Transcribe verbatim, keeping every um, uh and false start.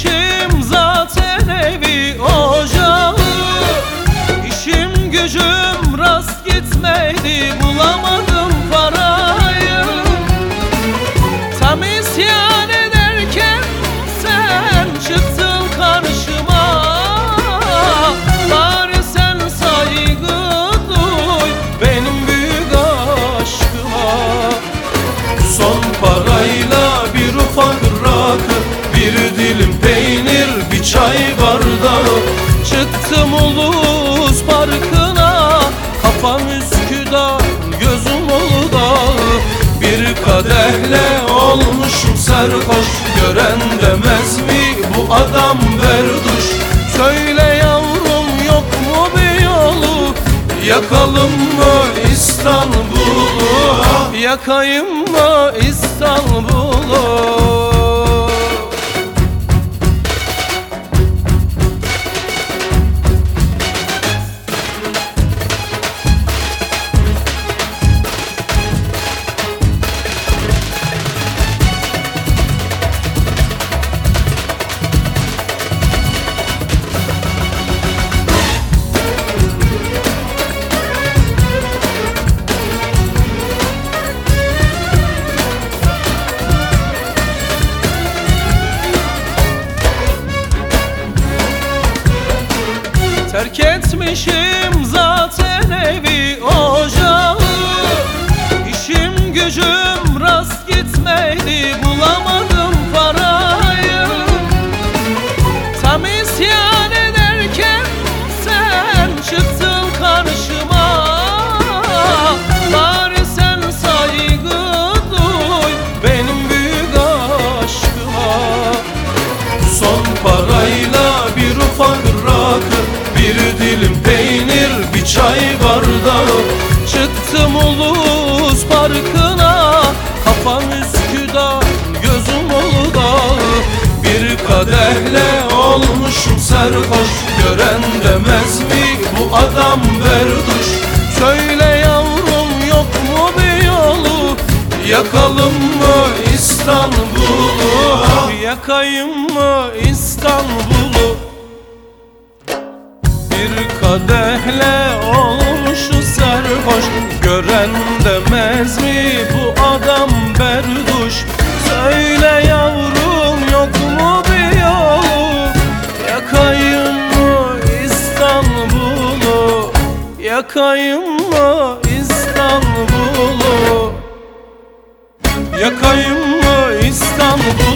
Terk zaten evi ocağı, İşim gücüm rast gitmedi, bulamadım parayı. Tam isyan ederken sen çıktın karşıma. Bari sen saygı duy benim büyük aşkıma. Son parayla bir ufak rakı, bir dilim peynir, bir çay bardağı. Çıktım Ulus Parkı'na, kafam Üsküdar, gözüm Uludağ. Bir kadehle olmuşum sarhoş, gören demez mi bu adam berduş? Söyle yavrum, yok mu bir yolu, yakalım mı İstanbul'u, yakayım mı İstanbul'u? Terk etmişim zaten evi ocağı, İşim gücüm rast gitmedi, bulamadım parayı. Tam isyan ederken sen çıktın karşıma. Bari sen saygı duy benim büyük aşkıma. Son parayla bir ufak rakı, bir dilim peynir, bir çay bardağı. Çıktım Ulus Parkı'na, kafam Üsküdar, gözüm Uludağ. Bir kadehle olmuşum sarhoş, gören demez mi bu adam berduş? Söyle yavrum, yok mu bir yolu, yakalım mı İstanbul'u, yakayım mı İstanbul'u? Bir kadehle olmuşu sarhoş, gören demez mi bu adam berduş? Söyle yavrum, yok mu bir yolu, yakayım mı İstanbul'u, yakayım mı İstanbul'u, yakayım mı İstanbul'u?